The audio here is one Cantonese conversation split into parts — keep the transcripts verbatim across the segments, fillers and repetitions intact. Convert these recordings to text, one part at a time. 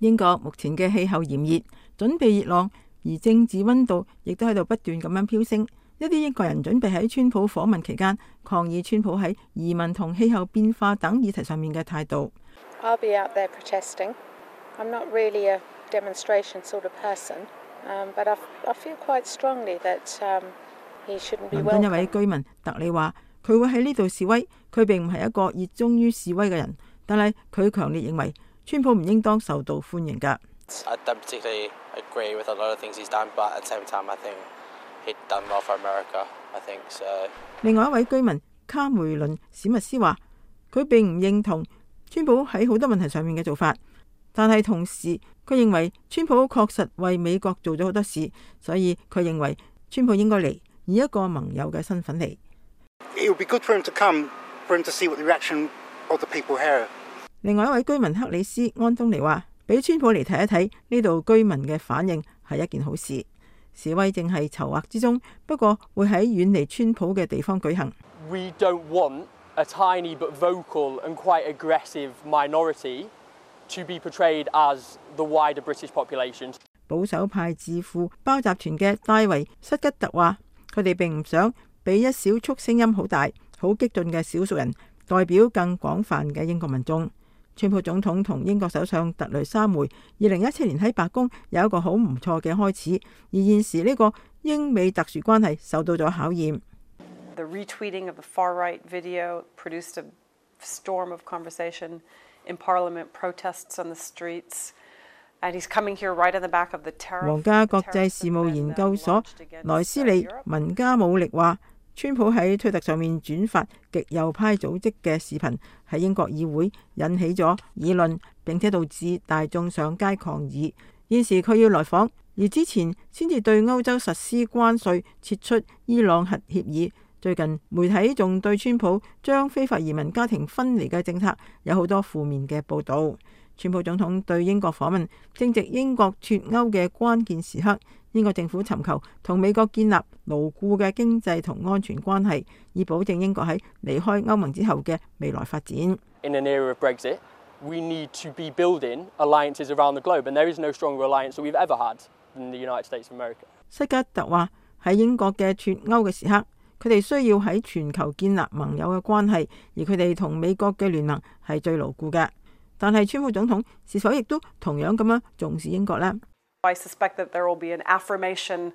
英國目前嘅氣候炎熱，準備熱浪，而政治溫度亦都喺度不斷咁樣飆升。一啲英國人準備喺川普訪問期間抗議川普喺移民同氣候變化等議題上面嘅態度。 I'll be out there protesting. I'm not really a demonstration sort of person, um, but I, I feel quite strongly that um, he shouldn't be welcome. 倫敦一位居民特里話：佢會喺呢度示威，佢並唔係一個熱衷於示威嘅人，但係佢強烈認為川普唔應當受到歡迎㗎。 I don't particularly agree with a lot of things he's done, but at the same time, I think he'd done well for America. I think so. 另外一位居民卡梅倫史密斯話：佢並唔認同川普喺好多問題上面嘅做法，但係同時佢認為川普確實為美國做咗好多事，所以佢認為川普應該嚟，以一個盟友嘅身份嚟。 It would be good for him to come, for him to see what the reaction of the people here. 另外一位居民克里斯安東尼話：俾川普嚟睇一睇呢度居民嘅反應係一件好事。示威正係籌劃之中，不過會喺遠離川普嘅地方舉行。 We don't want a tiny but vocal and quite aggressive minority to be portrayed as the wider British population. 保守派智庫包集團嘅戴維塞吉特話：佢哋並唔想俾一小撮聲音好大、好激進嘅少數人代表更廣泛嘅英國民眾。川普總統同英國首相特雷莎梅二零一七年喺白宮有一個好唔錯嘅開始，而現時呢個英美特殊關係受到咗考驗。 The retweeting of the far-right video produced a storm of conversation in Parliament, protests on the streets, and he's coming here right on the back of the tariff. 皇家國際事務研究所萊斯利文加姆力話：川普喺推特上面轉發極右派組織嘅視頻，喺英國議會引起咗議論，並且導致大眾上街抗議。現時佢要來訪，而之前先至對歐洲實施關稅，撤出伊朗核協議。最近媒體仲對川普將非法移民家庭分離嘅政策有好多負面嘅報導。川普總統對英國訪問正值英國脱歐嘅關鍵時刻，英國政府尋求同美國建立牢固嘅經濟同安全關係，以保證英國喺離開歐盟之後嘅未來發展。 In an era of Brexit, we need to be building alliances around the globe, and there is no stronger alliance that we've ever had than the United States of America. 塞吉特話：喺英國嘅脱歐嘅時刻，佢哋需要喺全球建立盟友嘅關係，而佢哋同美國嘅聯盟係最牢固嘅。但係川普總統是否亦都同樣咁樣重視英國呢？ I suspect that there will be an affirmation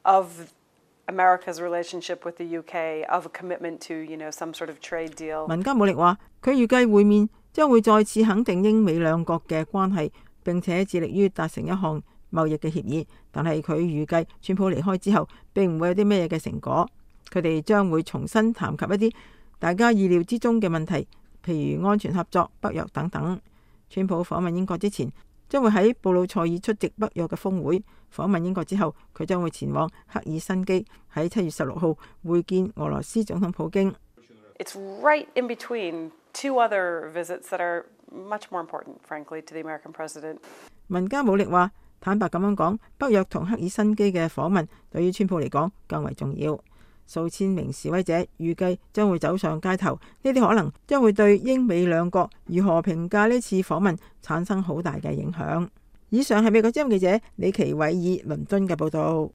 of America's relationship with the U K, of a commitment to, you know, some sort of trade deal. 文加姆力話：佢預計會面將會再次肯定英美兩國嘅關係，並且致力於達成一項貿易嘅協議。但係佢預計川普離開之後並唔會有啲咩嘅成果。佢哋將會重新談及一啲大家意料之中嘅問題，譬如安全合作、北約等等。川普訪問英國之前，將會喺布魯塞爾出席北約嘅峰會。訪問英國之後，佢將會前往赫爾辛基，喺七月十六號會見俄羅斯總統普京。 It's right in between two other visits that are much more important, frankly, to the American president. 文加姆力話：坦白咁樣講，北約同赫爾辛基嘅訪問對於川普嚟講更為重要。數千名示威者預計將會走上街頭，呢啲可能將會對英美兩國如何評價呢次訪問產生好大嘅影響。以上係美國之音記者李奇偉爾倫敦嘅報導。